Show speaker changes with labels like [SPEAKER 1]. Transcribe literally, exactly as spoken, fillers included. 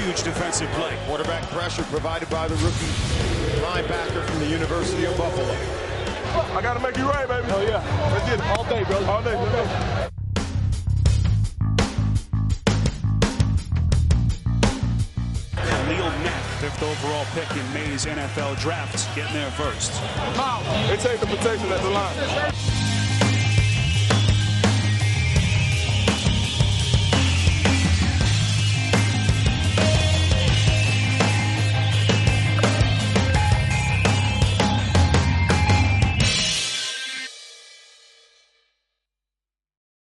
[SPEAKER 1] huge defensive play.
[SPEAKER 2] Quarterback pressure provided by the rookie linebacker from the University of Buffalo.
[SPEAKER 3] I gotta make you right, baby.
[SPEAKER 4] Oh yeah.
[SPEAKER 3] Let's get it.
[SPEAKER 4] All day, bro.
[SPEAKER 3] All day. All day.
[SPEAKER 1] Khalil Mack, fifth overall pick in May's N F L draft, getting there first.
[SPEAKER 3] They take the protection at the line.